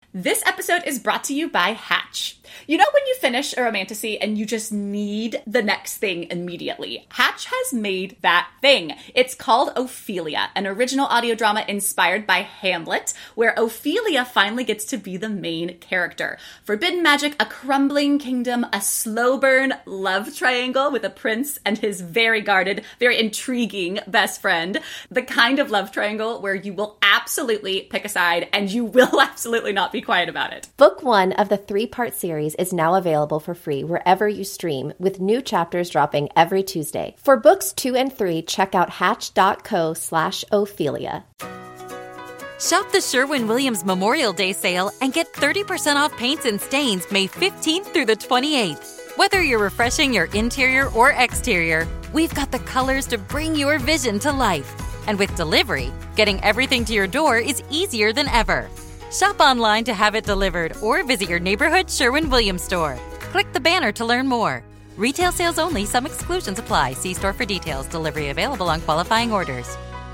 This episode is brought to you by Hatch. You know when you finish a romantasy and you just need the next thing immediately? Hatch has made that thing. It's called Ophelia, an original audio drama inspired by Hamlet, where Ophelia finally gets to be the main character. Forbidden magic, a crumbling kingdom, a slow burn love triangle with a prince and his very guarded, very intriguing best friend. The kind of love triangle where you will absolutely pick a side and you will absolutely not be quiet about it. Book 1 of the 3-part series is now available for free wherever you stream, with new chapters dropping every Tuesday. For books 2 and 3, check out hatch.co/Ophelia. Shop the Sherwin-Williams Memorial Day sale and get 30% off paints and stains May 15th through the 28th. Whether you're refreshing your interior or exterior, we've got the colors to bring your vision to life. And with delivery, getting everything to your door is easier than ever. Shop online to have it delivered or visit your neighborhood Sherwin-Williams store. Click the banner to learn more. Retail sales only. Some exclusions apply. See store for details. Delivery available on qualifying orders.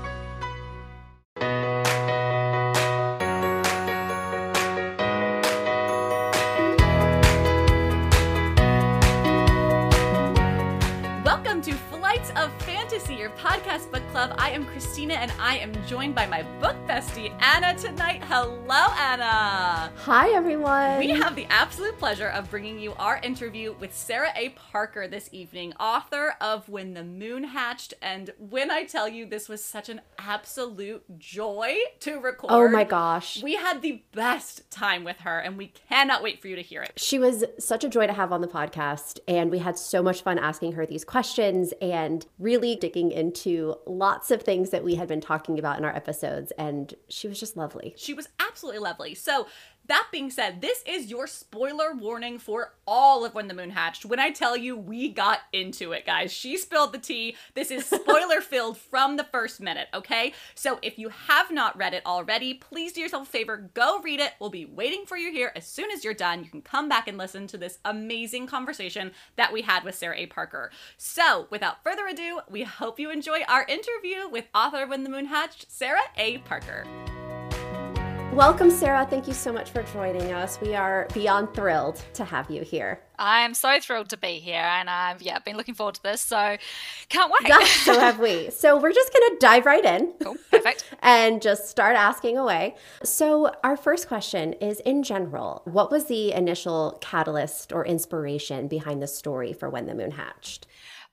Welcome to Flights of Fantasy, your podcast book club. I am Christina, and I am joined by my book bestie, Anna, tonight. Hello, Anna. Hi, everyone. We have the absolute pleasure of bringing you our interview with Sarah A. Parker this evening, author of When the Moon Hatched. And when I tell you this was such an absolute joy to record. Oh my gosh. We had the best time with her, and we cannot wait for you to hear it. She was such a joy to have on the podcast, and we had so much fun asking her these questions and really digging into lots of things that we had been talking about in our episodes, and she was just lovely. She was absolutely lovely. So that being said, this is your spoiler warning for all of When the Moon Hatched. When I tell you we got into it, guys, she spilled the tea. This is spoiler filled from the first minute, okay? So if you have not read it already, please do yourself a favor, go read it. We'll be waiting for you here. As soon as you're done, you can come back and listen to this amazing conversation that we had with Sarah A. Parker. So without further ado, we hope you enjoy our interview with author of When the Moon Hatched, Sarah A. Parker. Welcome, Sarah. Thank you so much for joining us. We are beyond thrilled to have you here. I'm so thrilled to be here, and I've been looking forward to this, so can't wait. Yeah, so have we. So we're just going to dive right in. Cool, perfect. And just start asking away. So our first question is, in general, what was the initial catalyst or inspiration behind the story for When the Moon Hatched?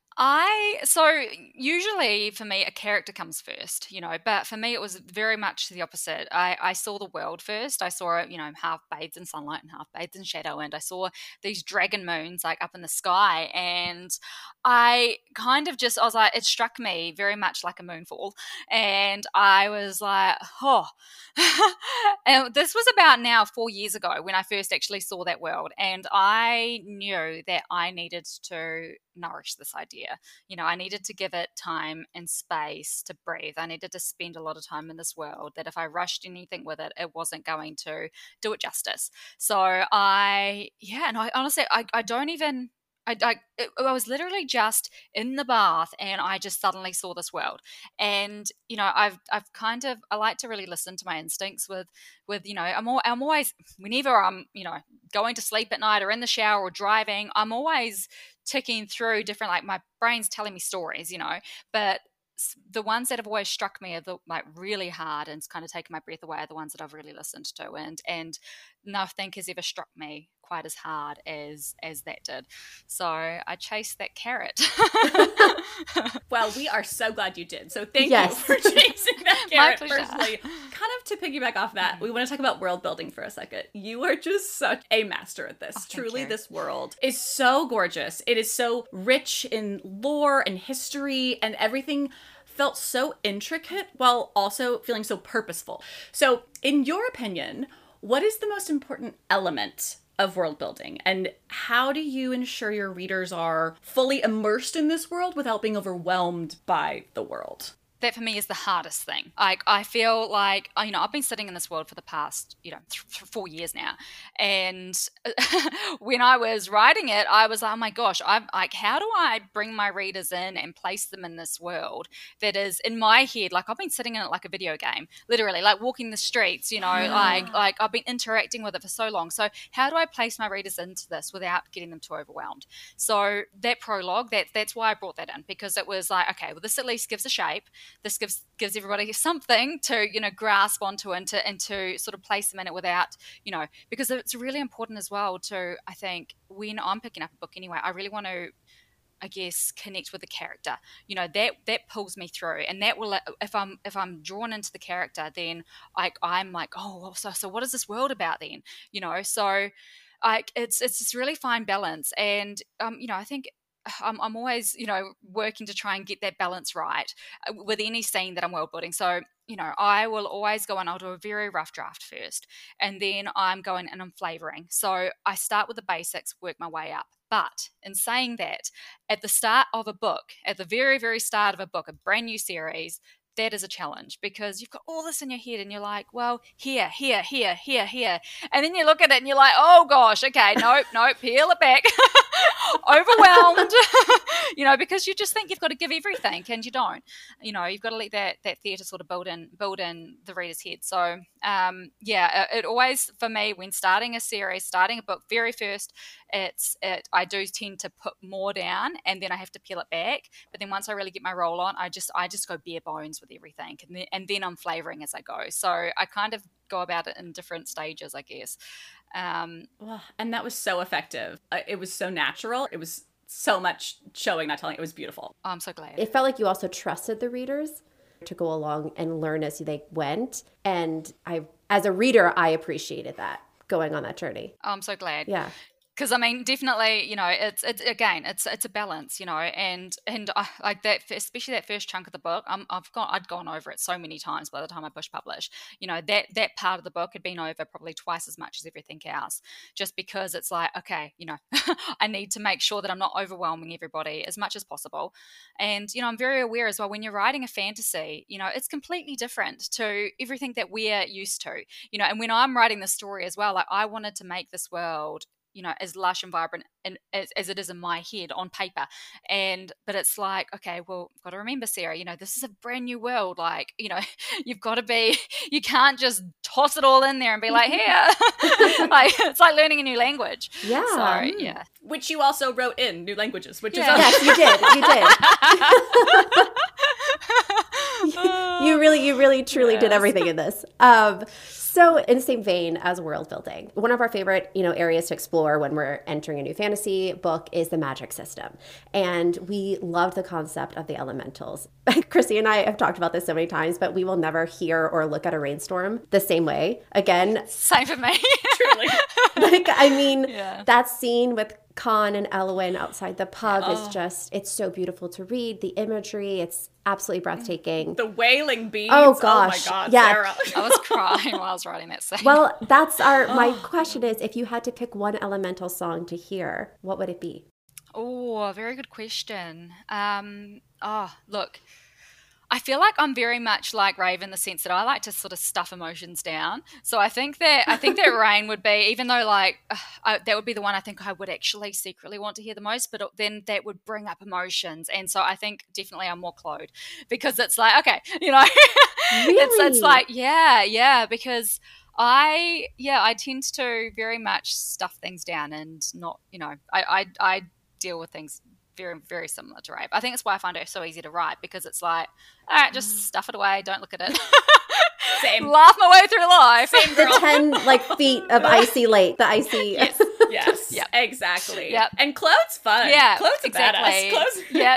So usually for me, a character comes first, but for me, it was very much the opposite. I saw the world first. I saw it, half bathed in sunlight and half bathed in shadow. And I saw these dragon moons like up in the sky. And I was like, it struck me very much like a moonfall. And I was like, oh, and this was about now 4 years ago when I first actually saw that world. And I knew that I needed to nourish this idea. I needed to give it time and space to breathe. I needed to spend a lot of time in this world, that if I rushed anything with it, it wasn't going to do it justice. So I honestly, I don't even, I was literally just in the bath and I just suddenly saw this world. And, I like to really listen to my instincts with I'm always, whenever I'm, going to sleep at night or in the shower or driving, I'm always ticking through different, like my brain's telling me stories, but the ones that have always struck me are really hard and it's kind of taken my breath away are the ones that I've really listened to, and nothing has ever struck me quite as hard as that did. So I chased that carrot. Well, we are so glad you did. So thank you for chasing that carrot. Personally, kind of to piggyback off that, we want to talk about world building for a second. You are just such a master at this. Truly, this world is so gorgeous. It is so rich in lore and history, and everything felt so intricate while also feeling so purposeful. So in your opinion, what is the most important element of world building, and how do you ensure your readers are fully immersed in this world without being overwhelmed by the world? that for me is the hardest thing. I feel like, I've been sitting in this world for the past, 4 years now. And when I was writing it, I was like, oh my gosh, I'm like, how do I bring my readers in and place them in this world that is in my head? Like, I've been sitting in it like a video game, literally, like walking the streets, like I've been interacting with it for so long. So how do I place my readers into this without getting them too overwhelmed? So that prologue, that's why I brought that in, because it was like, okay, well, this at least gives a shape. This gives everybody something to, grasp onto and to sort of place them in it without, because it's really important as well to, I think, when I'm picking up a book anyway, I really want to, I guess, connect with the character. That pulls me through, and that will, if I'm drawn into the character, then I'm like, oh, well, so what is this world about then? So it's this really fine balance, and I think I'm always working to try and get that balance right with any scene that I'm world building. So I will always go and I'll do a very rough draft first, and then I'm going and I'm flavoring. So I start with the basics, work my way up. But in saying that, at the start of a book, at the very, very start of a book, a brand new series, that is a challenge, because you've got all this in your head and you're like, well, here. And then you look at it and you're like, oh gosh, okay, nope, peel it back. Overwhelmed, because you just think you've got to give everything, and you don't. You've got to let that theatre sort of build in the reader's head. So, it always, for me, when starting a series, starting a book, very first, I do tend to put more down, and then I have to peel it back. But then once I really get my roll on, I just go bare bones with everything, and then I'm flavouring as I go. So I kind of go about it in different stages, I guess. And that was so effective. It was so natural. It was so much showing, not telling. It was beautiful. Oh, I'm so glad. It felt like you also trusted the readers to go along and learn as they went. And as a reader, I appreciated that, going on that journey. Oh, I'm so glad. Yeah. Because definitely, it's a balance, and I, like that, especially that first chunk of the book. I'd gone over it so many times by the time I push publish. That part of the book had been over probably twice as much as everything else, just because it's like, okay, I need to make sure that I'm not overwhelming everybody as much as possible. And I'm very aware as well, when you're writing a fantasy, it's completely different to everything that we're used to. And when I'm writing the story as well, like, I wanted to make this world as lush and vibrant and as it is in my head on paper. But it's like, okay, well, I've got to remember, Sarah, this is a brand new world. Like, you've got to you can't just toss it all in there and be like, here. It's like learning a new language. Yeah. So, yeah. Which you also wrote in new languages, which is yes, you did. You really, truly did everything in this. So in the same vein as world building, one of our favorite, areas to explore when we're entering a new fantasy book is the magic system. And we love the concept of the elementals. Chrissy and I have talked about this so many times, but we will never hear or look at a rainstorm the same way again. Same for me. Truly. That scene with Con and Elwyn outside the pub is just, it's so beautiful to read. The imagery, it's absolutely breathtaking. The wailing bees. Oh gosh. Oh my God, yeah. Sarah. I was crying while I was writing that scene. Well, that's my question is, if you had to pick one elemental song to hear, what would it be? Oh, very good question. Look, I feel like I'm very much like Raven in the sense that I like to sort of stuff emotions down. So I think that Rain would be, even though that would be the one I think I would actually secretly want to hear the most, but then that would bring up emotions. And so I think definitely I'm more Claude, because it's like, okay, Really? it's like, yeah, because I tend to very much stuff things down and not, I deal with things very, very similar to Rape. I think that's why I find it so easy to write, because it's like, all right, just stuff it away, don't look at it. Same. Laugh my way through life. Same girl. The 10 feet of icy lake, the icy. Yes. Yep. Exactly. Yep. And Claude's fun. Yeah, Claude's exactly. a badass. Claude's, yeah,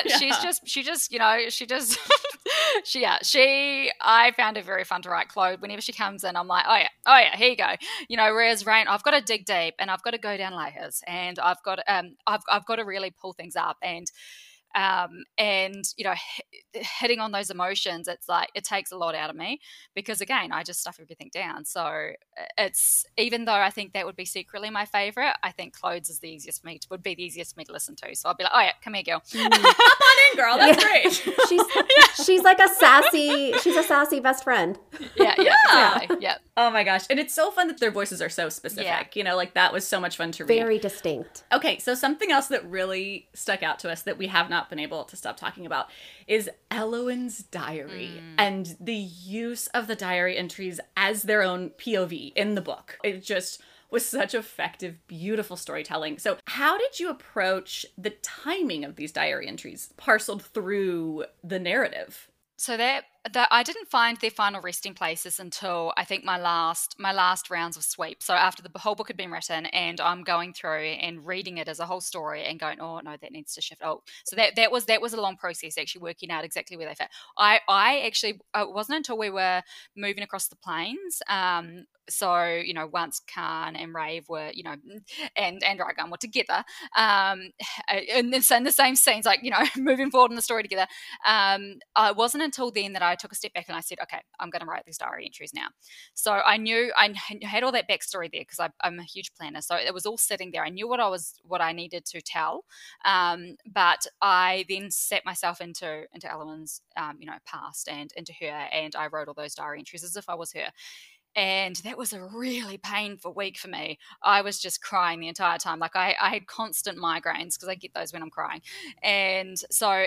I found it very fun to write Claude. Whenever she comes in, I'm like, oh yeah, here you go. Whereas Rain, I've got to dig deep and I've got to go down layers, and I've got to really pull things up. And And hitting on those emotions, it's like it takes a lot out of me, because again, I just stuff everything down. So it's, even though I think that would be secretly my favorite, I think Clodes is the easiest for me would be the easiest for me to listen to. So I'll be like, oh yeah, come here, girl. Hop on in, girl. That's great. She's like a sassy best friend. Yeah, exactly. Yeah. Oh my gosh. And it's so fun that their voices are so specific. Like that was so much fun to read. Very distinct. Okay, so something else that really stuck out to us that we have not been able to stop talking about is Eowyn's diary and the use of the diary entries as their own POV in the book. It just was such effective, beautiful storytelling. So how did you approach the timing of these diary entries parceled through the narrative? So that I didn't find their final resting places until I think my last rounds of sweep. So after the whole book had been written, and I'm going through and reading it as a whole story and going, oh no, that needs to shift. Oh, so that was a long process, actually working out exactly where they fit. I actually, it wasn't until we were moving across the plains. So, once Khan and Rave were, and Dragon were together, and in the same scenes, like, moving forward in the story together, it wasn't until then that I took a step back and I said, okay, I'm going to write these diary entries now. So I knew I had all that backstory there, because I'm a huge planner. So it was all sitting there. I knew what I needed to tell. But I then set myself into Eowyn's, past and into her, and I wrote all those diary entries as if I was her. And that was a really painful week for me. I was just crying the entire time. Like I had constant migraines, because I get those when I'm crying. And so,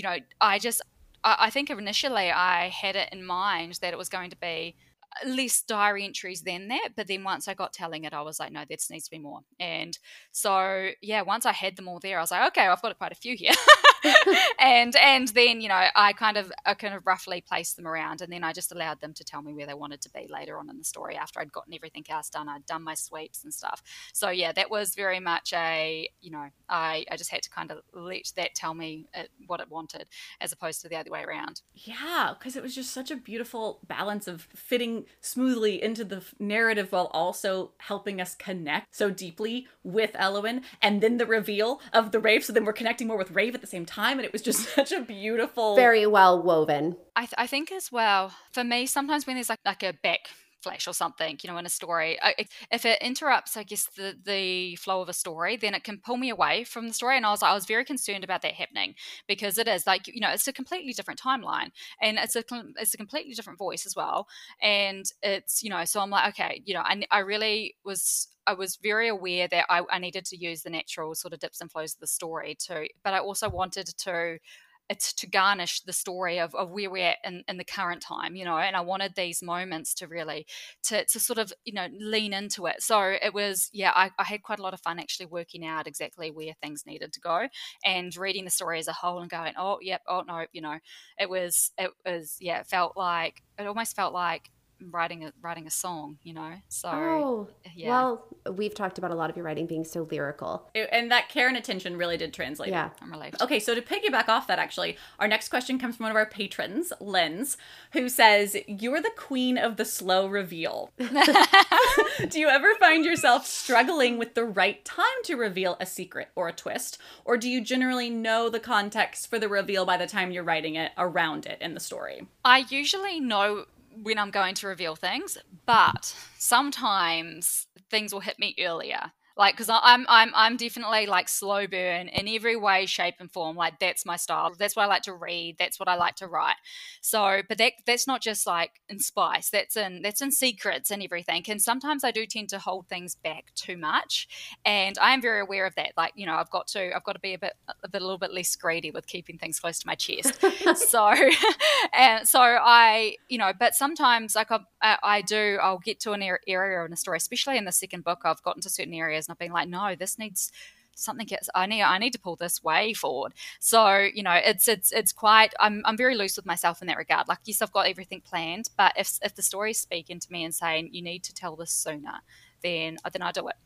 I think initially I had it in mind that it was going to be less diary entries than that, but then once I got telling it, I was like, no, this needs to be more. And so once I had them all there, I was like, okay, I've got quite a few here. and then I kind of roughly placed them around, and then I just allowed them to tell me where they wanted to be later on in the story after I'd gotten everything else done. I'd done my sweeps and stuff. So that was very much I just had to kind of let that tell me what it wanted, as opposed to the other way around. Yeah, because it was just such a beautiful balance of fitting smoothly into the narrative while also helping us connect so deeply with Eowyn, and then the reveal of the Rave, so then we're connecting more with Rave at the same time, and it was just such a beautiful, very well woven. I think as well, for me, sometimes when there's like a back flash or something, in a story, if it interrupts, I guess, the flow of a story, then it can pull me away from the story. And I was very concerned about that happening, because it is like, it's a completely different timeline, and it's a completely different voice as well. And it's, so I'm like, okay, I was very aware that I needed to use the natural sort of dips and flows of the story too, but I also wanted to garnish the story of where we're at in the current time, and I wanted these moments to really to sort of lean into it. So it was I had quite a lot of fun actually working out exactly where things needed to go, and reading the story as a whole and going, oh yep, oh no, it almost felt like writing a song, so well, we've talked about a lot of your writing being so lyrical, and that care and attention really did translate. I'm relieved. Okay, so to piggyback off that, actually, our next question comes from one of our patrons, Lens, who says, you're the queen of the slow reveal. Do you ever find yourself struggling with the right time to reveal a secret or a twist, or do you generally know the context for the reveal by the time you're writing it around it in the story? I usually know when I'm going to reveal things, but sometimes things will hit me earlier. Like, because I'm definitely like slow burn in every way, shape, and form. Like, that's my style. That's what I like to read. That's what I like to write. So, but that's not just like in spice. That's in secrets and everything. And sometimes I do tend to hold things back too much, and I am very aware of that. Like, I've got to be a little bit less greedy with keeping things close to my chest. So, and so but sometimes like I'll get to an area in a story, especially in the second book. I've gotten to certain areas and I've been like, no, this needs something. I need to pull this way forward. So it's quite. I'm very loose with myself in that regard. Like, yes, I've got everything planned, but if the story's speaking to me and saying you need to tell this sooner, then I do it.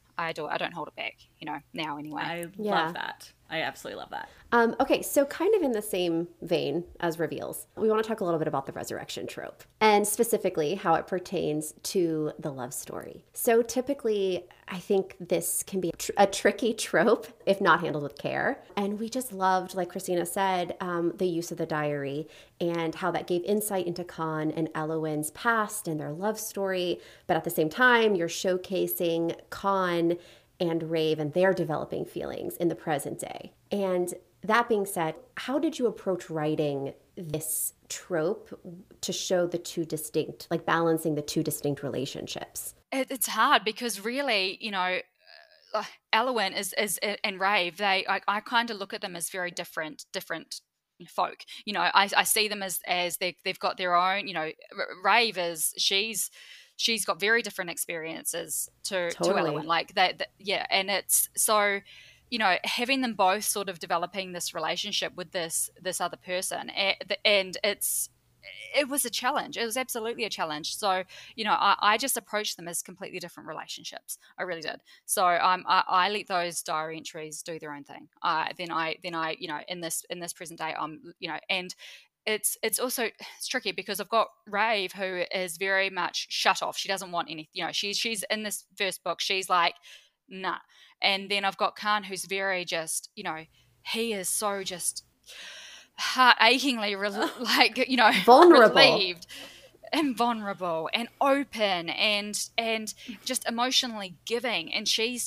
I do it. I don't hold it back, now anyway. I love that. I absolutely love that. Okay, so kind of in the same vein as reveals, we want to talk a little bit about the resurrection trope and specifically how it pertains to the love story. So typically, I think this can be a tricky trope if not handled with care. And we just loved, like Christina said, the use of the diary and how that gave insight into Khan and Eowyn's past and their love story. But at the same time, you're showcasing Khan and Rave and their developing feelings in the present day. And that being said, how did you approach writing this trope to show the two distinct, like balancing the two distinct relationships? It's hard because really, Eowyn and Rave, I kind of look at them as very different folk. I see them as they've got their own. Rave is she's got very different experiences to Eowyn, like that. Yeah, and it's so. Having them both sort of developing this relationship with this other person, and it was a challenge. It was absolutely a challenge. So, I just approached them as completely different relationships. I really did. So, I let those diary entries do their own thing. Then I, in this present day, and it's also tricky because I've got Rave, who is very much shut off. She doesn't want anything. She's in this first book. She's like, nah. And then I've got Khan, who's very just, he is so just heart achingly vulnerable. Relieved and vulnerable and open and just emotionally giving. And she's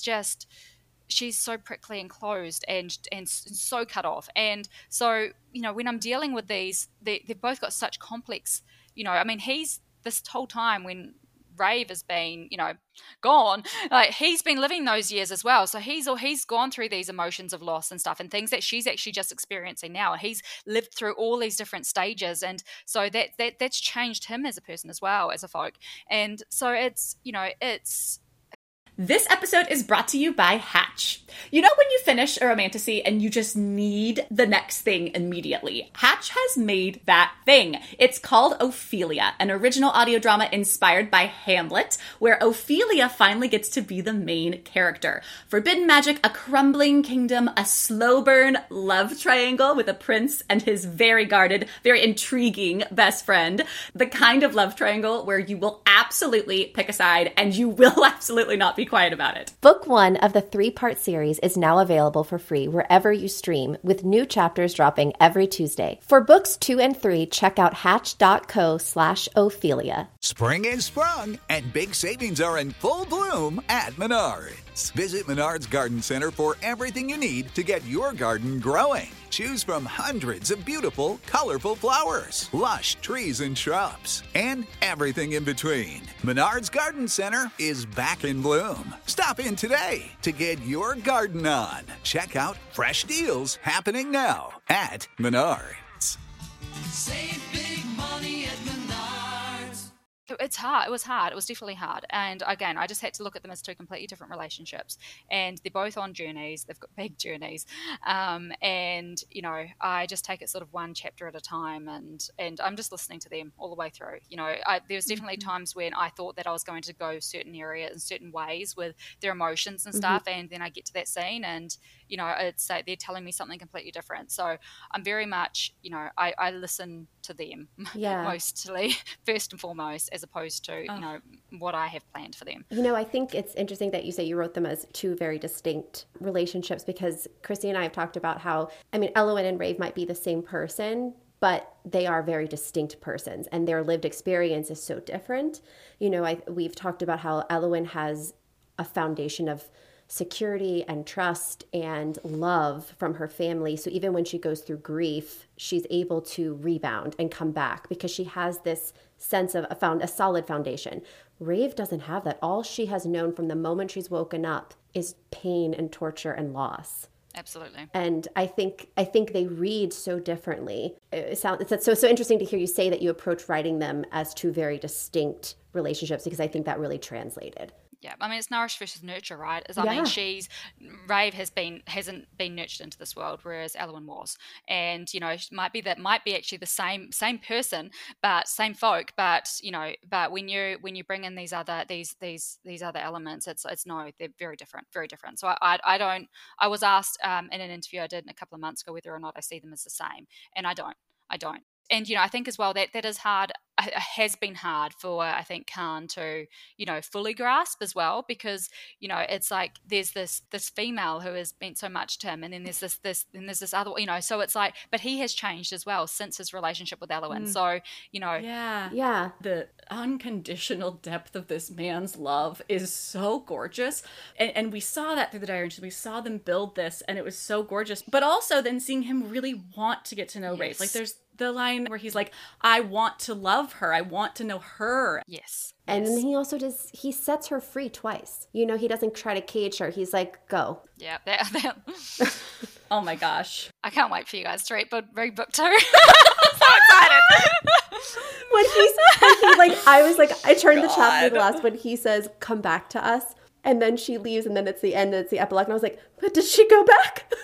so prickly and closed and so cut off. And so, when I'm dealing with these, they've both got such complex, he's this whole time when Rave has been, gone, like he's been living those years as well. So he's gone through these emotions of loss and stuff and things that she's actually just experiencing now. He's lived through all these different stages. And so that's changed him as a person as well, as a folk. And so it's. This episode is brought to you by Hatch. When you finish a romantasy and you just need the next thing immediately? Hatch has made that thing. It's called Ophelia, an original audio drama inspired by Hamlet, where Ophelia finally gets to be the main character. Forbidden magic, a crumbling kingdom, a slow burn love triangle with a prince and his very guarded, very intriguing best friend. The kind of love triangle where you will absolutely pick a side and you will absolutely not be quiet about it. Book 1 of the 3-part series is now available for free wherever you stream, with new chapters dropping every Tuesday. For books 2 and 3, check out hatch.co/Ophelia. Spring is sprung, and big savings are in full bloom at Menards. Visit Menards Garden Center for everything you need to get your garden growing. Choose from hundreds of beautiful, colorful flowers, lush trees and shrubs, and everything in between. Menards Garden Center is back in bloom. Stop in today to get your garden on. Check out fresh deals happening now at Menards. Save big money at Menards. It's hard. It was hard. It was definitely hard. And again, I just had to look at them as two completely different relationships. And they're both on journeys. They've got big journeys. And, I just take it sort of one chapter at a time. And I'm just listening to them all the way through. There's definitely times when I thought that I was going to go certain areas and certain ways with their emotions and stuff. And then I get to that scene and, it's like they're telling me something completely different. So I'm very much, I listen to them mostly, first and foremost, as opposed to, what I have planned for them. I think it's interesting that you say you wrote them as two very distinct relationships, because Christy and I have talked about how, Eowyn and Rave might be the same person, but they are very distinct persons and their lived experience is so different. We've talked about how Eowyn has a foundation of security and trust and love from her family. So even when she goes through grief, she's able to rebound and come back because she has this sense of a solid foundation. Rave doesn't have that. All she has known from the moment she's woken up is pain and torture and loss. Absolutely. And I think they read so differently. It's so interesting to hear you say that you approach writing them as two very distinct relationships, because I think that really translated. Yeah, I mean it's nourish versus nurture, right? I mean, Rave hasn't been nurtured into this world, whereas Eowyn was, and might be actually the same person, but same folk, but but when you bring in these other elements, they're very different. So I was asked in an interview I did a couple of months ago whether or not I see them as the same, and I don't. And I think as well that is hard. Has been hard for I think Khan to fully grasp as well, because it's like there's this female who has meant so much to him, and then there's this other so it's like, but he has changed as well since his relationship with Eowyn. So yeah, the unconditional depth of this man's love is so gorgeous, and we saw that through the diary. We saw them build this, and it was so gorgeous. But also then seeing him really want to get to know Rave, like there's the line where he's like, I want to love her. I want to know her. Yes. And then he also he sets her free twice. He doesn't try to cage her. He's like, go. Yeah. Oh my gosh. I can't wait for you guys to read book 2. I'm so excited. When I was like, I turned the chapter to the last when he says, come back to us. And then she leaves, and then it's the end, and it's the epilogue. And I was like, but did she go back?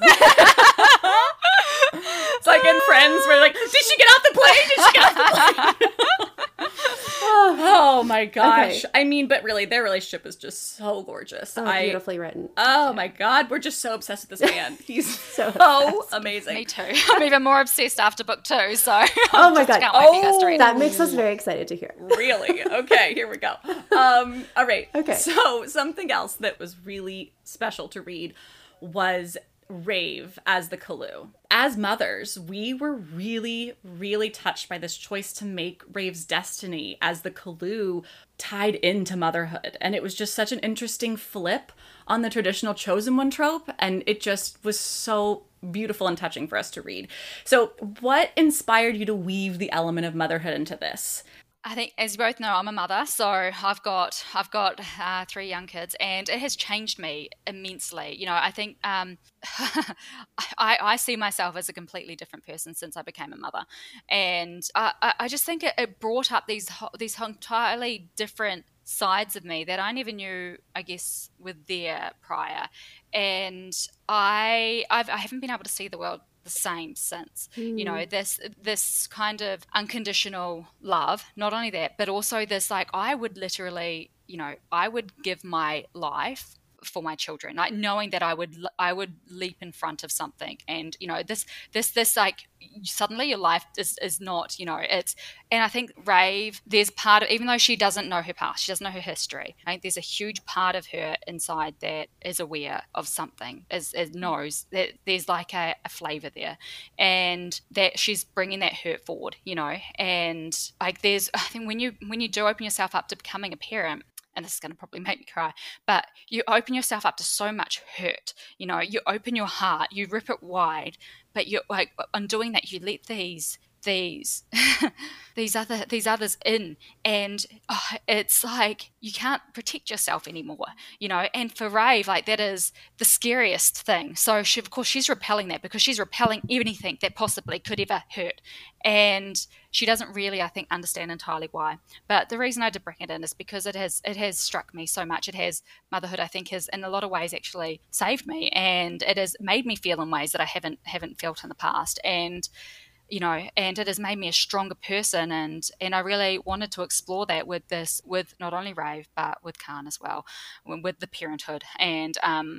It's like in Friends where like, did she get off the plane? Did she get off the plane? Oh my gosh. Okay. I mean, but really, their relationship is just so gorgeous. Beautifully written. Oh my God. We're just so obsessed with this man. He's so amazing. Me too. I'm even more obsessed after book 2. So oh my God. Can't wait for you guys to read that makes us very excited to hear. Really? Okay, here we go. All right. Okay. So something else that was really special to read was Rave as the Kaloo. As mothers, we were really, really touched by this choice to make Rave's destiny as the Kaloo tied into motherhood. And it was just such an interesting flip on the traditional chosen one trope. And it just was so beautiful and touching for us to read. So what inspired you to weave the element of motherhood into this? I think, as you both know, I'm a mother, so I've got 3 young kids, and it has changed me immensely. I think I see myself as a completely different person since I became a mother, and I just think it brought up these entirely different sides of me that I never knew, I guess, were there prior, and I haven't been able to see the world the same since. This kind of unconditional love, not only that, but also this, like, I would literally, I would give my life for my children, like knowing that I would leap in front of something, and this like suddenly your life is not, it's, and I think Rave, there's part of, even though she doesn't know her past, she doesn't know her history, I think there's a huge part of her inside that is aware of something, is knows that there's like a flavor there, and that she's bringing that hurt forward, and like there's, I think when you do open yourself up to becoming a parent, and this is going to probably make me cry, but you open yourself up to so much hurt. You open your heart, you rip it wide, but you, like, on doing that, you let these others in, and it's like you can't protect yourself anymore, and for Rave, like, that is the scariest thing. So of course she's repelling that, because she's repelling anything that possibly could ever hurt, and she doesn't really, I think, understand entirely why. But the reason I did bring it in is because it has struck me so much. Motherhood, I think, has in a lot of ways actually saved me, and it has made me feel in ways that I haven't felt in the past, and and it has made me a stronger person, and I really wanted to explore that with not only Rave, but with Khan as well, with the parenthood, and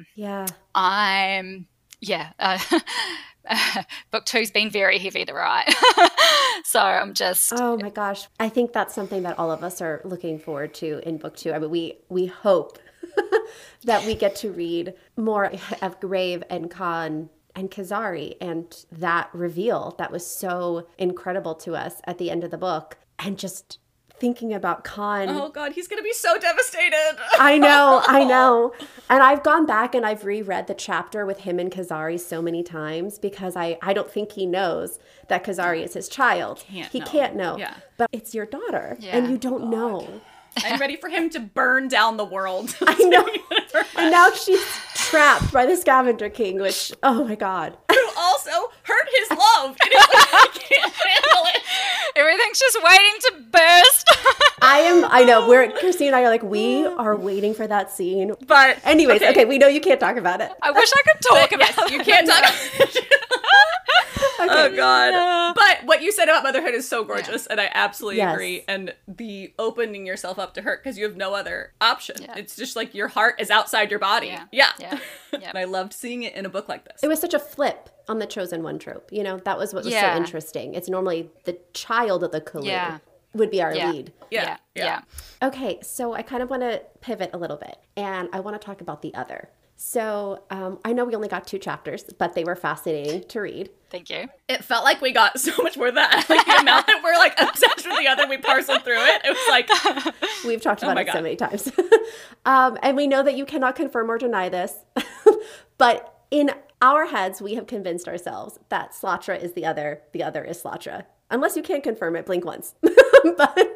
book 2's been very heavy to write. So I'm just, oh my gosh, I think that's something that all of us are looking forward to in book 2. I mean, we hope that we get to read more of Rave and Khan and Kazari, and that reveal that was so incredible to us at the end of the book, and just thinking about Khan. Oh God, he's gonna be so devastated. I know. And I've gone back and I've reread the chapter with him and Kazari so many times, because I don't think he knows that Kazari is his child. He can't know. Yeah. But it's your daughter, and you don't know. I'm ready for him to burn down the world. I know. And now she's trapped by the Scavenger King, which, oh my God. Who also also hurt his love. And he's like, I can't handle it. Everything's just waiting to burst. I know, Christine and I are like, we are waiting for that scene. But anyways, okay, we know you can't talk about it. I wish I could talk about it. You can't talk about it. Oh God. But what you said about motherhood is so gorgeous, and I absolutely agree. And the opening yourself up to hurt because you have no other option. Yeah. It's just like your heart is outside your body. Yeah. And I loved seeing it in a book like this. It was such a flip on the chosen one trope. You know, that was what was so Yeah. interesting. It's normally the child of the Khalid Yeah. would be our Yeah. lead. Yeah. Okay, so I kind of want to pivot a little bit, and I want to talk about the other. So I know we only got 2 chapters, but they were fascinating to read. Thank you. It felt like we got so much more than that. Like the amount that we're like obsessed with the other, we parceled through it. It was like, We've talked about it God. so many times. And we know that you cannot confirm or deny this, but in our heads, we have convinced ourselves that Slatra is the other is Slatra. Unless you can't confirm it, blink once. But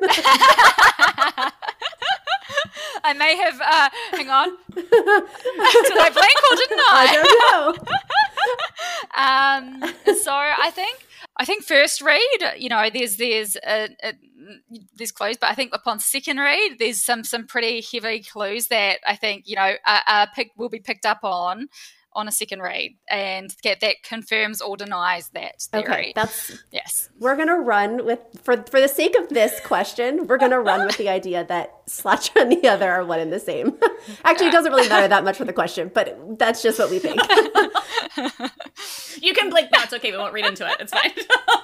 I may have, hang on. Did I blink or didn't I? I don't know. So I think first read, you know, there's clues, but I think upon second read, there's some pretty heavy clues that I think, you know, will be picked up on a second read, and that confirms or denies that theory. Okay, yes. We're gonna run with for the sake of this question, we're gonna run with the idea that Slatra and the other are one and the same. Actually, it doesn't really matter that much for the question, but that's just what we think. you can blink now. It's okay. We won't read into it. It's fine.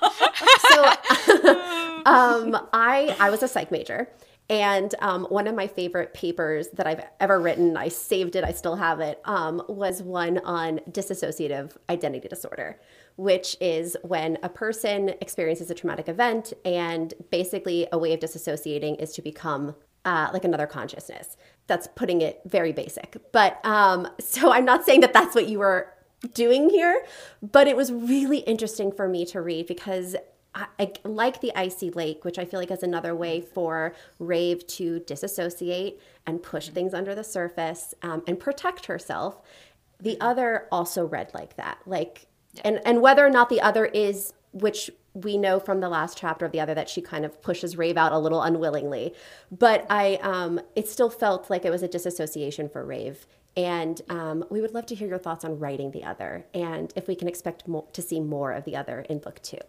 So, I was a psych major. And one of my favorite papers that I've ever written, I saved it, I still have it, was one on dissociative identity disorder, which is when a person experiences a traumatic event and basically a way of disassociating is to become like another consciousness. That's putting it very basic. But so I'm not saying that that's what you were doing here, but it was really interesting for me to read because I like the icy lake, which I feel like is another way for Rave to disassociate and push things under the surface and protect herself. The other also read like that, and whether or not the other is, which we know from the last chapter of the other that she kind of pushes Rave out a little unwillingly, but it still felt like it was a disassociation for Rave. And we would love to hear your thoughts on writing the other, and if we can expect to see more of the other in book 2.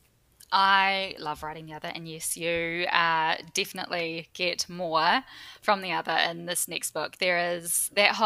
I love writing the other, and yes, you definitely get more from the other in this next book. There is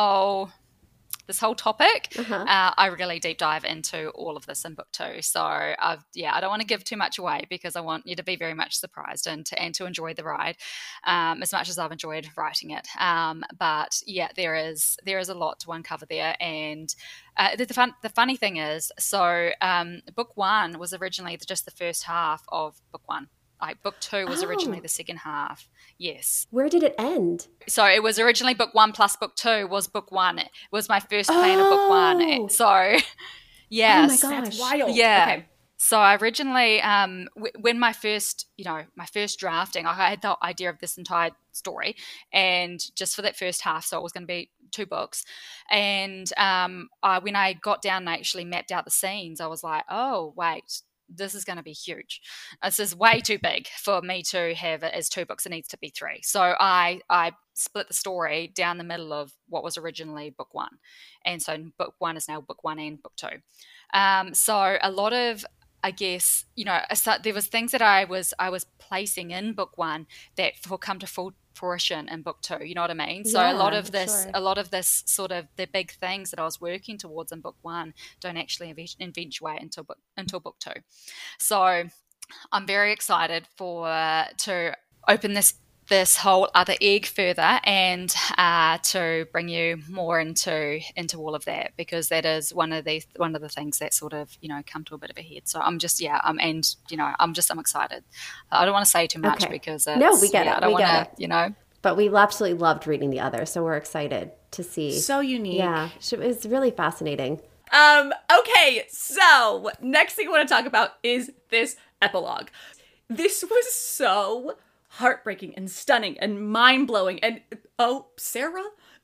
this whole topic. I really deep dive into all of this in book 2. So I don't want to give too much away because I want you to be very much surprised and to enjoy the ride as much as I've enjoyed writing it. But yeah, there is a lot to uncover there, and the funny thing is, so book 1 was originally just the first half of book 1. Book 2 was originally the second half. Yes. Where did it end? So it was originally book 1 plus book 2 was book 1. It was my first plan of book 1. So, yes. Oh my gosh. That's wild. Yeah. Okay. So I originally, when my first drafting, I had the idea of this entire story, and just for that first half, so it was going to be 2 books. And when I got down and I actually mapped out the scenes, I was like, oh, wait, this is going to be huge. This is way too big for me to have it as 2 books. It needs to be 3. So I split the story down the middle of what was originally book 1. And so book 1 is now book 1 and book 2. So a lot of, I guess, there was things that I was placing in book 1 that will come to full fruition in book 2. You know what I mean? So Yeah, a lot of this sort of the big things that I was working towards in book 1 don't actually eventuate until book 2. So I'm very excited to open this whole other egg further and to bring you more into all of that, because that is one of the things that sort of come to a bit of a head. So I'm just I'm excited. I don't want to say too much because we get it. I don't want to But we absolutely loved reading the other, so we're excited to see. So unique. Yeah, it was really fascinating. Okay, so next thing I want to talk about is this epilogue. This was so heartbreaking and stunning and mind-blowing. And, Sarah,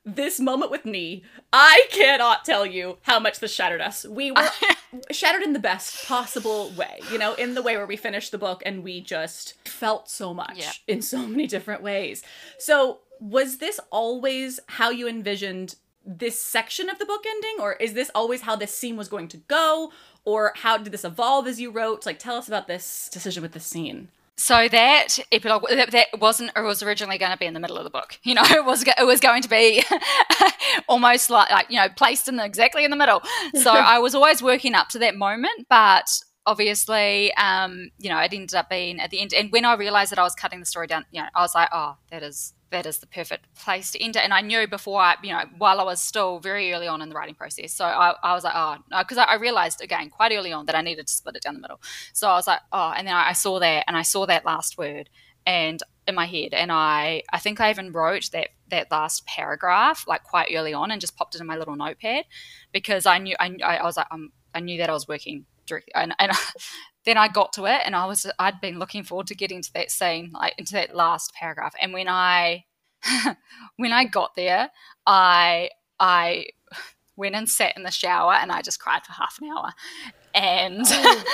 this moment with Nee, I cannot tell you how much this shattered us. We were shattered in the best possible way, you know, in the way where we finished the book and we just felt so much in so many different ways. So was this always how you envisioned this section of the book ending? Or is this always how this scene was going to go? Or how did this evolve as you wrote? Like, tell us about this decision with this scene. So that epilogue, that wasn't, it was originally going to be in the middle of the book. You know, it was going to be almost like, you know, placed exactly in the middle. So I was always working up to that moment, but obviously, you know, it ended up being at the end. And when I realized that I was cutting the story down, you know, I was like, oh, that is the perfect place to end it. And I knew before, you know, while I was still very early on in the writing process. So I was like, oh, no, because I realized, again, quite early on that I needed to split it down the middle. So I was like, oh, and then I saw that, and I saw that last word and in my head. And I think I even wrote that last paragraph like quite early on and just popped it in my little notepad, because I knew, I was like, I knew that I was working directly. And then I got to it, and I'd been looking forward to getting to that scene, like into that last paragraph. And when I got there, I went and sat in the shower, and I just cried for half an hour. And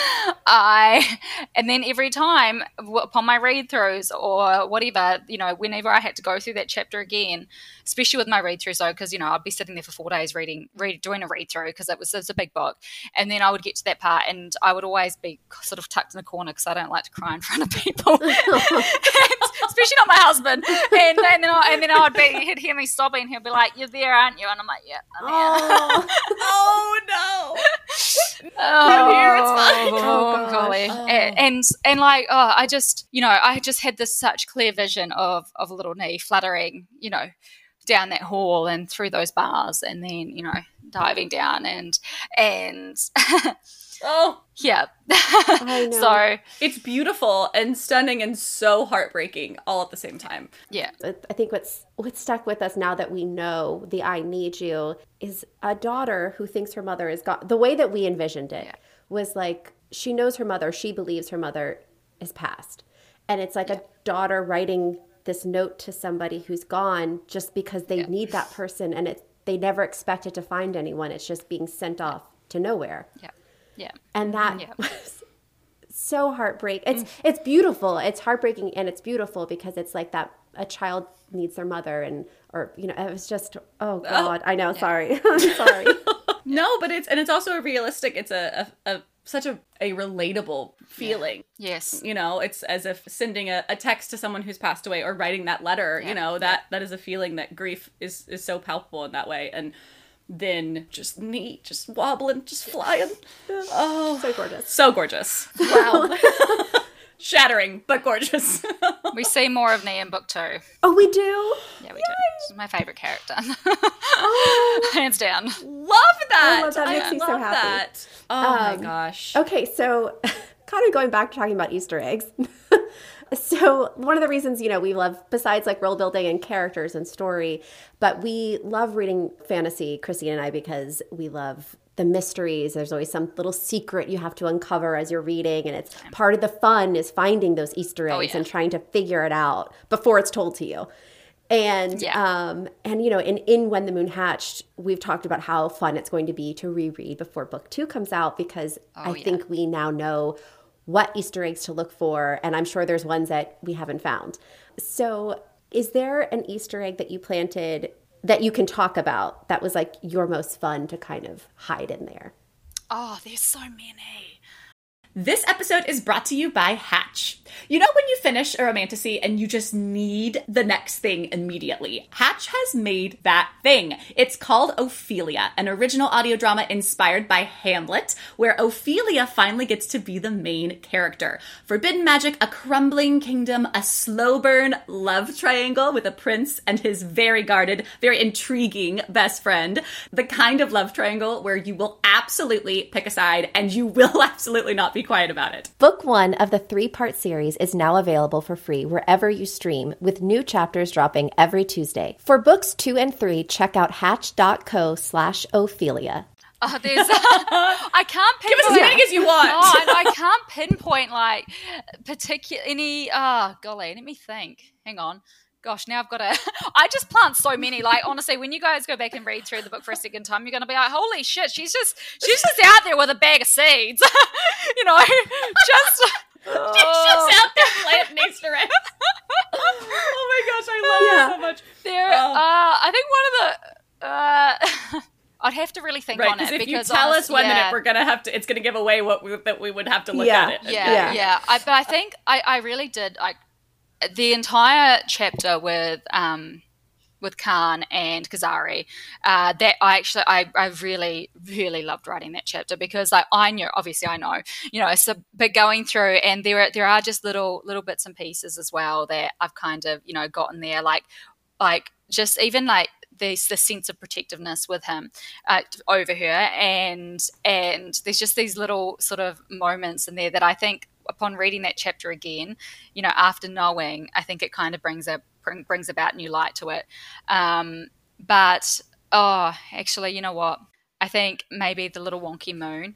and then every time upon my read-throughs or whatever, you know, whenever I had to go through that chapter again, especially with my read-throughs though, because, you know, I'd be sitting there for 4 days doing a read-through, because it was a big book, and then I would get to that part and I would always be sort of tucked in a corner because I don't like to cry in front of people, and, especially not my husband, and then he'd hear me sobbing, he'll be like, "You're there, aren't you?" And I'm like, "Yeah, I'm there." Oh no. Oh, here, it's fine. Oh, golly. And like, I just had this such clear vision of little Nee fluttering, you know, down that hall and through those bars, and then, you know, diving down and oh yeah. I know. So it's beautiful and stunning and so heartbreaking all at the same time. yeah. I think what's stuck with us now that we know the I need you is a daughter who thinks her mother is gone. The way that we envisioned it was like, she knows her mother, she believes her mother is passed. And it's like a daughter writing this note to somebody who's gone just because they need that person, and they never expected to find anyone. It's just being sent off to nowhere. Yeah. Yeah. And that was so heartbreaking. It's beautiful. It's heartbreaking, and it's beautiful because it's like that a child needs their mother, or you know, it was just, oh God, I know. Sorry. I'm sorry. No, but it's also a realistic, it's a such a relatable feeling. Yes. You know, it's as if sending a text to someone who's passed away, or writing that letter, you know, that is a feeling that grief is so palpable in that way. And then just Nee, just wobbling, just flying. Oh, So gorgeous. so gorgeous. Wow. Shattering, but gorgeous. We see more of Nee in book 2. Oh, we do? Yeah, we do. She's my favorite character. Oh, Hands down. Love that. I love that. Makes me so love happy. that. Oh my gosh. okay. So kind of going back to talking about Easter eggs. So one of the reasons, you know, we love, besides like world building and characters and story, but we love reading fantasy, Christine and I, because we love the mysteries. There's always some little secret you have to uncover as you're reading. And it's part of the fun is finding those Easter eggs and trying to figure it out before it's told to you. And, and you know, in When the Moon Hatched, we've talked about how fun it's going to be to reread before book 2 comes out, because I think we now know what Easter eggs to look for, and I'm sure there's ones that we haven't found. So is there an Easter egg that you planted that you can talk about that was like your most fun to kind of hide in there? Oh, there's so many. This episode is brought to you by Hatch. You know when you finish a romantasy and you just need the next thing immediately? Hatch has made that thing. It's called Ophelia, an original audio drama inspired by Hamlet, where Ophelia finally gets to be the main character. Forbidden magic, a crumbling kingdom, a slow burn love triangle with a prince and his very guarded, very intriguing best friend. The kind of love triangle where you will absolutely pick a side and you will absolutely not be quiet about it. Book 1 of the 3-part series is now available for free wherever you stream, with new chapters dropping every Tuesday. For books 2 and 3, check out hatch.co/Ophelia. Oh, there's I can't pinpoint. Give us as many as you want. Oh, and I can't pinpoint like any. Oh, golly, let me think. Hang on. Gosh, now I've got to. I just plant so many. Like honestly, when you guys go back and read through the book for a second time, you're going to be like, "Holy shit, she's just out there with a bag of seeds," just. She's just out there planting Easter eggs. Oh my gosh, I love it so much. I think one of the. I'd have to really think on it if because you tell us 1 minute, we're gonna have to. It's gonna give away that we would have to look at it. Yeah. But I think I really did. The entire chapter with Khan and Kazari, that I really, really loved writing that chapter because I know, but going through and there are just little bits and pieces as well that I've kind of, gotten there, like just even like the sense of protectiveness with him over her, and there's just these little sort of moments in there that I think upon reading that chapter again, after knowing, I think it kind of brings about new light to it. But actually, you know what? I think maybe the little wonky moon.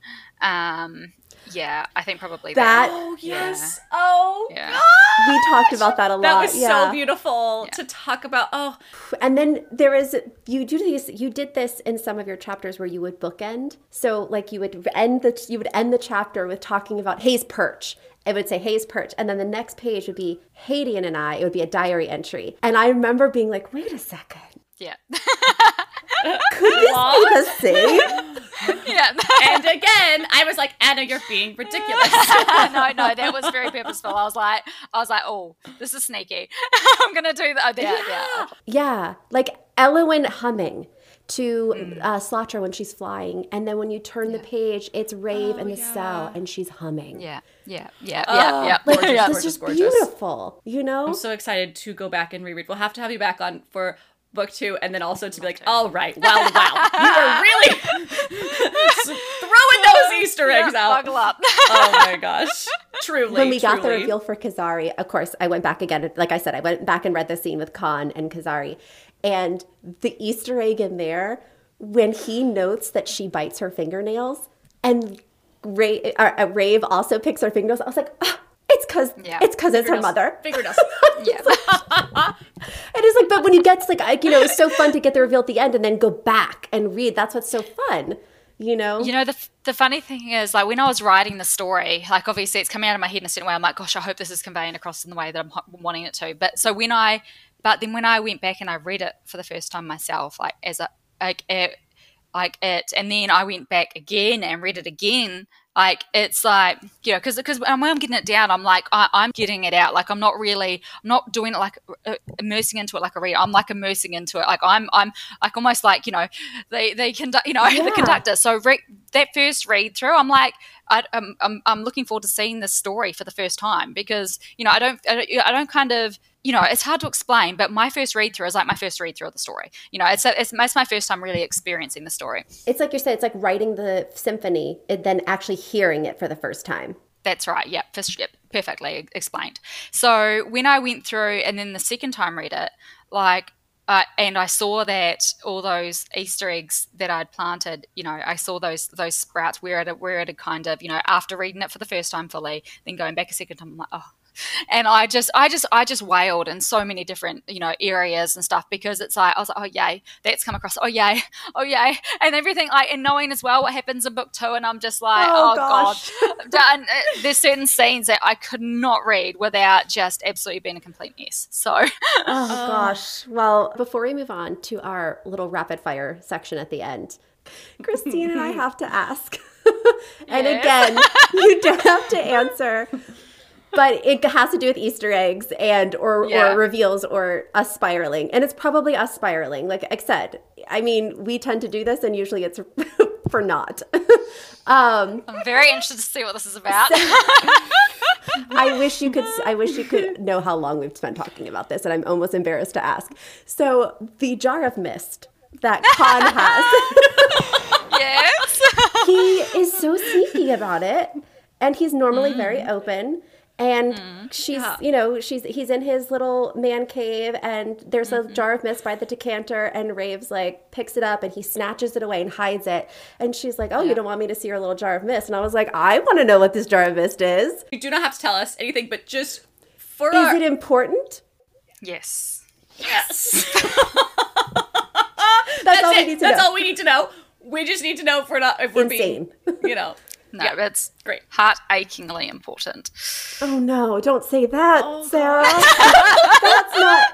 I think probably that. Oh yes. Yeah. Oh yeah. gosh. We talked about that a lot. That was so beautiful to talk about. Oh, and then you did this in some of your chapters where you would bookend. So like you would end the chapter with talking about Hayes Perch. It would say Hayes Perch, and then the next page would be Hadian and I. It would be a diary entry, and I remember being like, "Wait a second, yeah, could this be the same?" Yeah, and again, I was like, "Anna, you're being ridiculous." No, that was very purposeful. I was like, "Oh, this is sneaky. I'm gonna do that." Yeah, like Elowyn humming to Slaughter when she's flying, and then when you turn the page, it's Rave in the cell, and she's humming. Yeah. Like, it's just beautiful, I'm so excited to go back and reread. We'll have to have you back on for book 2, and then also to be like, all right, wow, you were really throwing those Easter eggs out. Buckle up. Oh my gosh. Truly. When we got the reveal for Kazari, of course, I went back again. Like I said, I went back and read the scene with Khan and Kazari. And the Easter egg in there, when he notes that she bites her fingernails, and Rave also picks her fingernails, I was like, oh, it's because it's her mother. Fingernails. Yeah. And it's like, but when you get to it's so fun to get the reveal at the end and then go back and read. That's what's so fun. The funny thing is, like, when I was writing the story, like, obviously it's coming out of my head in a certain way. I'm like, gosh, I hope this is conveying across in the way that I'm wanting it to. But then when I went back and I read it for the first time myself, like and then I went back again and read it again. Like, it's like, because when I'm getting it down, I'm like, I'm getting it out. Like, I'm not doing it like immersing into it like a reader. I'm like immersing into it. Like, I'm like almost like, the conductor. So that first read through, I'm like, I'm looking forward to seeing this story for the first time because, I don't kind of, it's hard to explain, but my first read through is like my first read through of the story. It's my first time really experiencing the story. It's like you said, it's like writing the symphony and then actually hearing it for the first time. That's right. Yeah, perfectly explained. So when I went through and then the second time read it, and I saw that all those Easter eggs that I'd planted, I saw those sprouts where it had kind of, after reading it for the first time fully, then going back a second time, I'm like, oh. And I just wailed in so many different, areas and stuff because it's like, I was like, oh yay, that's come across. Oh yay. And everything, and knowing as well what happens in book 2. And I'm just like, oh God. There's certain scenes that I could not read without just absolutely being a complete mess. So. Oh gosh. Well, before we move on to our little rapid fire section at the end, Christine and I have to ask, and again, you don't have to answer, but it has to do with Easter eggs or reveals or us spiraling. And it's probably us spiraling. Like I said, I mean, we tend to do this and usually it's for naught. I'm very interested to see what this is about. I wish you could know how long we've spent talking about this, and I'm almost embarrassed to ask. So the jar of mist that Khan has. Yes. He is so sneaky about it. And he's normally very open. And he's in his little man cave, and there's a jar of mist by the decanter, and Rave's like picks it up and he snatches it away and hides it. And she's like, oh, you don't want me to see your little jar of mist? And I was like, I want to know what this jar of mist is. You do not have to tell us anything, but just for Is it important? Yes. Yes. That's all we need to That's know. all we need to know. We just need to know if we're Insane. being, you know. No, Yeah. it's Great. heart-achingly important. Oh no, don't say that, Oh, Sarah. That's not.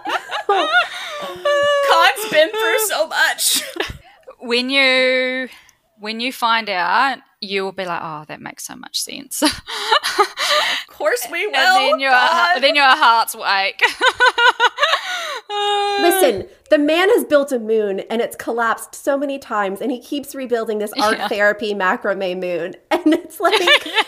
Con's been through so much. When you find out, you will be like, oh, that makes so much sense. Of course we will. And God. then your hearts will ache. Listen, the man has built a moon and it's collapsed so many times, and he keeps rebuilding this art therapy macrame moon, and it's like.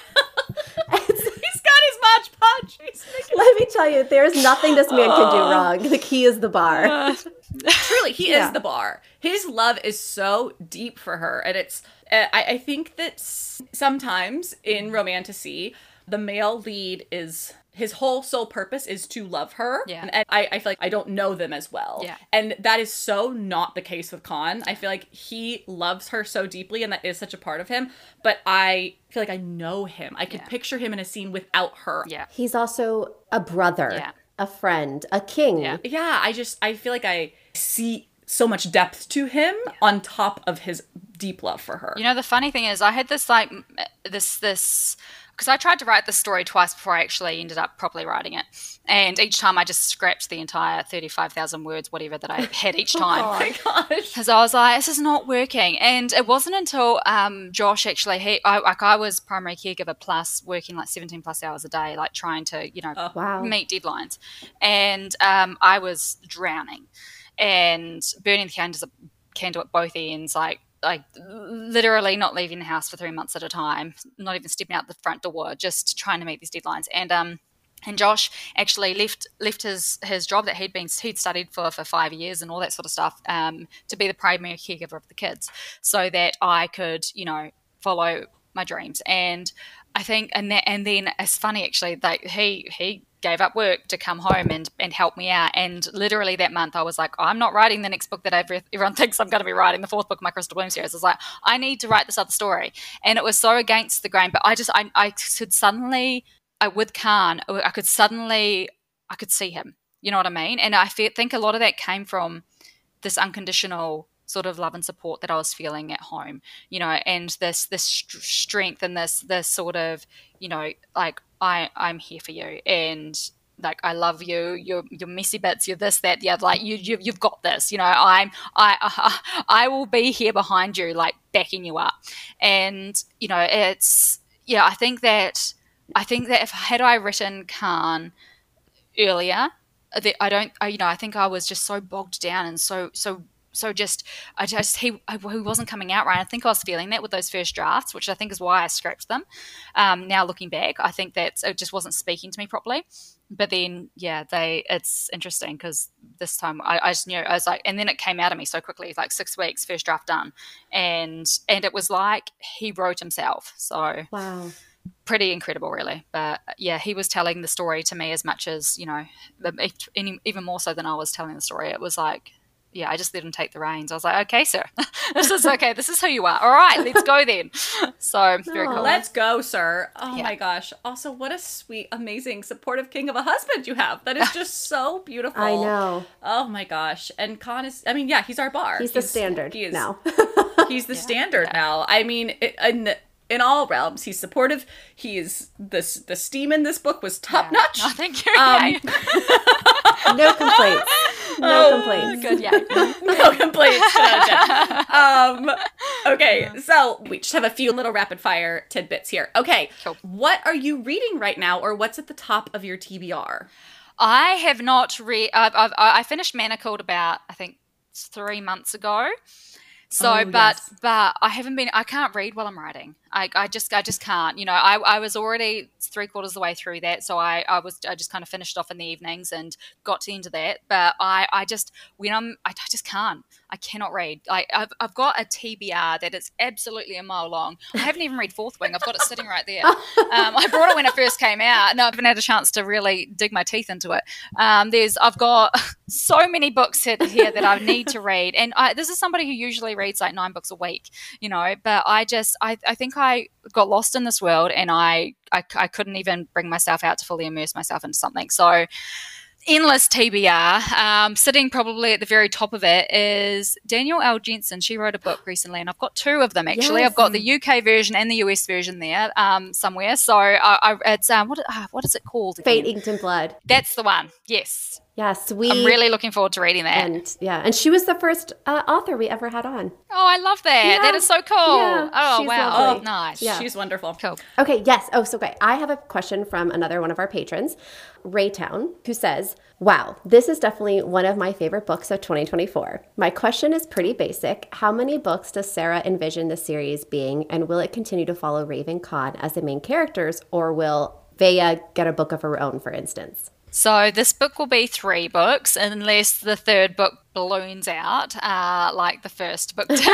He's got his Mod Podge. He's making Let me tell you, there's nothing this man can do wrong. The key is the bar. Truly, he is the bar. His love is so deep for her, and it's. I think that sometimes in romantasy, the male lead is his whole sole purpose is to love her. Yeah. And I feel like I don't know them as well. Yeah. And that is so not the case with Con. I feel like he loves her so deeply, and that is such a part of him. But I feel like I know him. I could picture him in a scene without her. Yeah. He's also a brother, Yeah. a friend, a king. Yeah. Yeah, I feel like I see so much depth to him on top of his deep love for her. You know, the funny thing is, I had this this because I tried to write this story twice before I actually ended up properly writing it, and each time I just scrapped the entire 35,000 words, whatever that I had each time. Oh my gosh. Because I was like, this is not working. And it wasn't until Josh actually, I was primary caregiver plus working like 17 plus hours a day, like trying to, Wow. meet deadlines. And I was drowning and burning the candle at both ends, like literally not leaving the house for 3 months at a time, not even stepping out the front door, just trying to meet these deadlines. And Josh actually left his job that he'd studied for 5 years and all that sort of stuff, to be the primary caregiver of the kids, so that I could, follow my dreams. And I think, and then it's funny actually that he gave up work to come home and help me out. And literally that month I was like, I'm not writing the next book that everyone thinks I'm going to be writing, the fourth book of my Crystal Bloom series. I was like, I need to write this other story. And it was so against the grain, but I could suddenly, with Khan, I could see him. You know what I mean? And I think a lot of that came from this unconditional sort of love and support that I was feeling at home, and this strength and this sort of, like I'm here for you, and like I love you, your messy bits, you're this, that, the other, like you've got this, I will be here behind you, like backing you up. And it's I think that if had I written Khan earlier, I think I was just so bogged down and so he wasn't coming out right. I think I was feeling that with those first drafts, which I think is why I scrapped them. Now looking back, I think that it just wasn't speaking to me properly. But then, it's interesting because this time I just knew, I was like, and then it came out of me so quickly, like 6 weeks, first draft done. And it was like he wrote himself. So Wow. pretty incredible, really. But he was telling the story to me as much as, even more so than I was telling the story. It was like, I just let him take the reins. I was like, okay, sir, this is okay. This is who you are. All right, let's go then. So very cool. Let's go, sir. Oh Yeah. my gosh. Also, what a sweet, amazing, supportive king of a husband you have. That is just so beautiful. I know. Oh my gosh. And Khan is, he's our bar. He's the standard he is, now. He's the standard now. I mean, in all realms, he's supportive. He's the steam in this book was top notch. I think you're No complaints. No complaints. good. Yeah. No complaints. 10 out of 10. Okay, so we just have a few little rapid fire tidbits here. Okay, Cool. What are you reading right now, or what's at the top of your TBR? I have not read. I finished Manacled about, I think, 3 months ago. So, Oh, but yes. I haven't been. I can't read while I'm writing. I just can't. I was already 3/4 of the way through that, so I just kind of finished off in the evenings and got to the end of that. But I just can't. I cannot read. I've got a TBR that is absolutely a mile long. I haven't even read Fourth Wing. I've got it sitting right there. I brought it when it first came out, and I haven't had a chance to really dig my teeth into it. I've got so many books here that I need to read, and this is somebody who usually reads like 9 books a week, but I think I got lost in this world, and I couldn't even bring myself out to fully immerse myself into something. So endless TBR. Sitting probably at the very top of it is Danielle L. Jensen. She wrote a book recently, and I've got two of them actually. Yes. I've got the UK version and the US version there somewhere. So it's what is it called? Fate, Again? Inked in Blood. That's the one. Yes. Yes, I'm really looking forward to reading that. And she was the first author we ever had on. Oh, I love that. Yeah. That is so cool. Yeah, Oh, she's wow. lovely. Oh, nice. Yeah. She's wonderful. Cool. Okay, yes. Oh, so great. I have a question from another one of our patrons, Raytown, who says, wow, this is definitely one of my favorite books of 2024. My question is pretty basic. How many books does Sarah envision the series being, and will it continue to follow Raven Khan as the main characters, or will Vaya get a book of her own, for instance? So this book will be 3 books unless the third book balloons out like the first book did.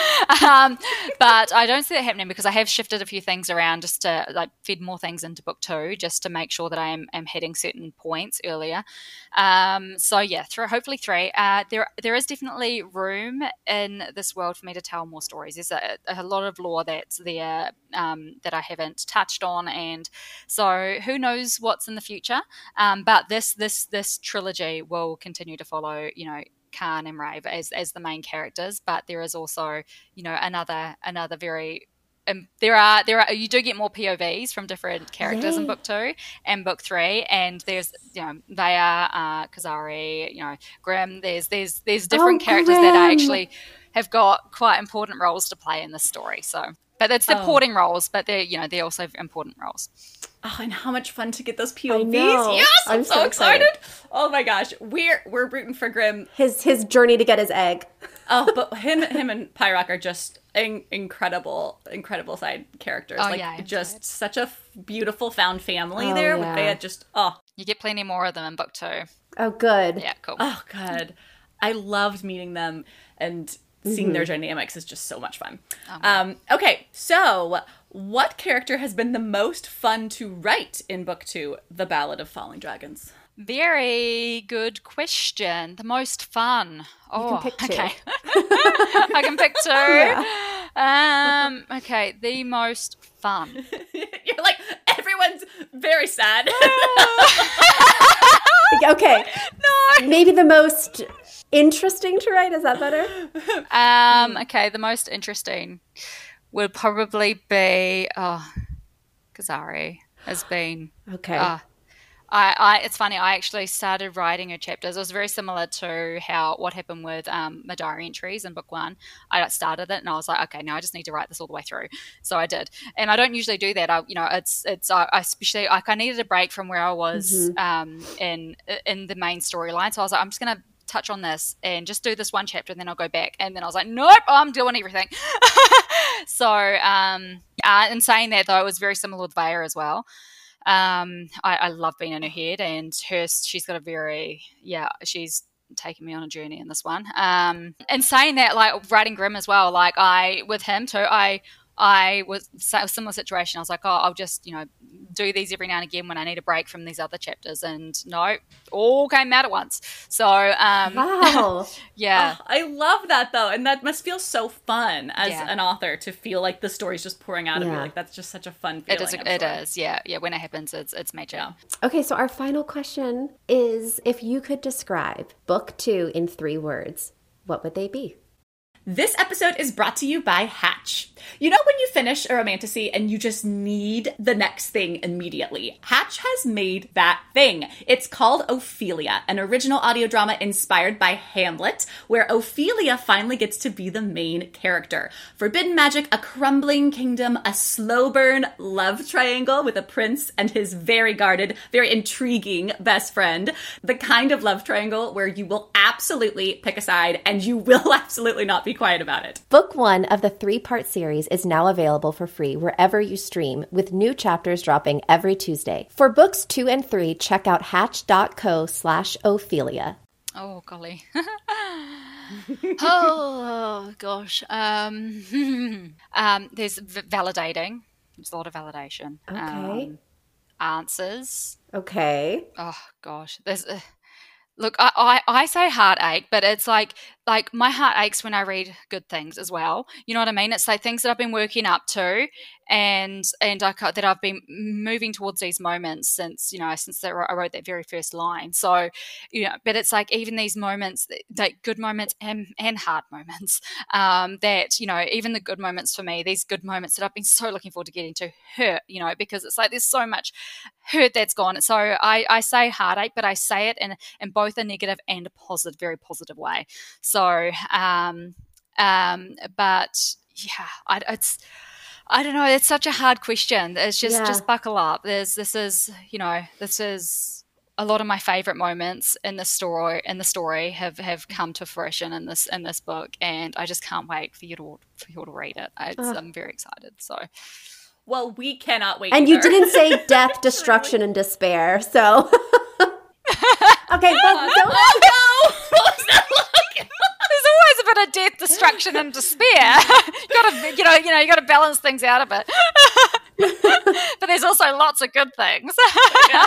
But I don't see that happening because I have shifted a few things around just to like feed more things into book 2 just to make sure that I am hitting certain points earlier. So yeah, hopefully 3. There is definitely room in this world for me to tell more stories. There's a lot of lore that's there that I haven't touched on, and so who knows what's in the future. But this trilogy will continue to follow, Khan and Rave as the main characters, but there is also, another very there are you do get more POVs from different characters in book 2 and book 3, and there's they are Kazari, Grimm. There's different characters that are actually have got quite important roles to play in this story. So, but it's supporting roles, but they're also important roles. Oh, and how much fun to get those POVs. know. Yes, I'm so excited. Oh my gosh. We're rooting for Grimm. His journey to get his egg. Oh, but him and Pyrock are just incredible side characters. Oh, like yeah, just such a beautiful found family Oh, there. yeah. They had just You get plenty more of them in book 2. Oh, good. Yeah, cool. oh god. I loved meeting them, and seeing their dynamics is just so much fun. Okay, so what character has been the most fun to write in book 2, The Ballad of Falling Dragons? Very good question. The most fun. Oh, pick 2. okay. I can pick 2. Okay, the most fun. You're like, everyone's very sad. Okay. No. Maybe the most interesting to write. Is that better? Okay, the most interesting would probably be Kazari has been Okay. it's funny, I actually started writing her chapters. It was very similar to what happened with my diary entries in book 1. I started it and I was like, okay, now I just need to write this all the way through. So I did. And I don't usually do that. I especially like I needed a break from where I was in the main storyline. So I was like, I'm just going to touch on this and just do this one chapter and then I'll go back. And then I was like, nope, I'm doing everything. So in saying that though, it was very similar with Vaya as well. I love being in her head, and she's got she's taken me on a journey in this one. And saying that, like writing Grimm as well, like with him too, I was a similar situation. I was like, oh, I'll just, do these every now and again when I need a break from these other chapters. And no, all came out at once. So, Wow. yeah. Oh, I love that though. And that must feel so fun as an author to feel like the story's just pouring out of you. Like that's just such a fun feeling. It is. Yeah. Yeah. When it happens, it's major. Yeah. Okay, so our final question is, if you could describe book 2 in 3 words, what would they be? This episode is brought to you by Hatch. You know when you finish a romantasy and you just need the next thing immediately? Hatch has made that thing. It's called Ophelia, an original audio drama inspired by Hamlet, where Ophelia finally gets to be the main character. Forbidden magic, a crumbling kingdom, a slow burn love triangle with a prince and his very guarded, very intriguing best friend. The kind of love triangle where you will absolutely pick a side and you will absolutely not be quiet about it. Book 1 of the 3-part series is now available for free wherever you stream, with new chapters dropping every Tuesday. For books 2 and 3, check out hatch.co/Ophelia. Oh, golly. Oh, gosh. There's validating. There's a lot of validation. Okay. Answers. Okay. Oh, gosh. Look, I say heartache, but it's like my heart aches when I read good things as well. You know what I mean? It's like things that I've been working up to, and that I've been moving towards these moments since I wrote that very first line. So, but it's like even these moments, like good moments and hard moments, that even the good moments for me, these good moments that I've been so looking forward to getting to hurt, because it's like there's so much hurt that's gone. So I say heartache, but I say it in both a negative and a positive, very positive way. So, but yeah, I don't know. It's such a hard question. It's just buckle up. This is a lot of my favorite moments in the story have come to fruition in this book, and I just can't wait for you to read it. I'm very excited. So. Well, we cannot wait. And you didn't say death, destruction, and despair, so. Okay, well, don't. Oh no! What was that like? There's always a bit of death, destruction, and despair. You got to balance things out a bit. But there's also lots of good things. Yeah.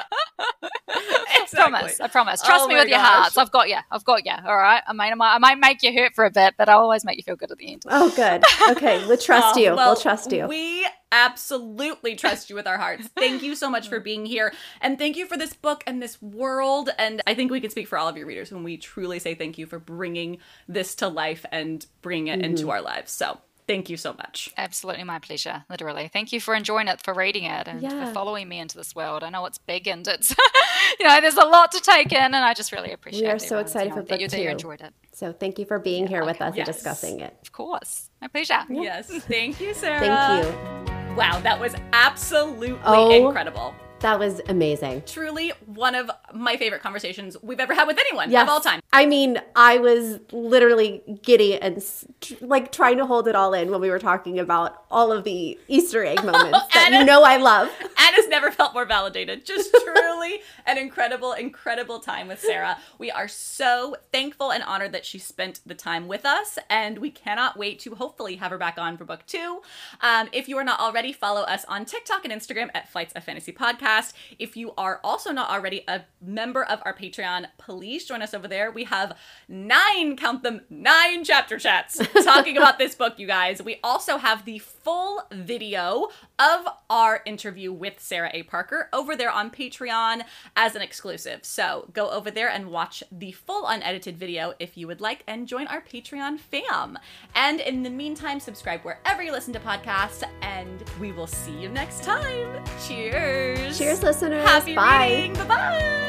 Exactly. I promise. Trust me with your hearts. I've got you. All right. I might make you hurt for a bit, but I'll always make you feel good at the end. Oh, good. Okay, we'll trust you. Well, we'll trust you. We absolutely trust you with our hearts. Thank you so much for being here, and thank you for this book and this world. And I think we can speak for all of your readers when we truly say thank you for bringing this to life and bringing it into our lives. So. Thank you so much. Absolutely my pleasure, literally. Thank you for enjoying it, for reading it, and for following me into this world. I know it's big and it's, there's a lot to take in, and I just really appreciate it. We are so excited for book 2. That you enjoyed it. So thank you for being here with us and discussing it. Of course. My pleasure. Yes. Thank you, Sarah. Thank you. Wow, that was absolutely incredible. That was amazing. Truly one of my favorite conversations we've ever had with anyone of all time. I mean, I was literally giddy and trying to hold it all in when we were talking about all of the Easter egg moments that I love. Anna's never felt more validated. Just truly an incredible, incredible time with Sarah. We are so thankful and honored that she spent the time with us, and we cannot wait to hopefully have her back on for book 2. If you are not already, follow us on TikTok and Instagram at Flights of Fantasy Podcast. If you are also not already a member of our Patreon, please join us over there. We have 9 chapter chats talking about this book, you guys. We also have the full video of our interview with Sarah A. Parker over there on Patreon as an exclusive. So go over there and watch the full unedited video if you would like, and join our Patreon fam. And in the meantime, subscribe wherever you listen to podcasts, and we will see you next time. Cheers. Cheers, listeners. Happy Bye. reading. Bye-bye.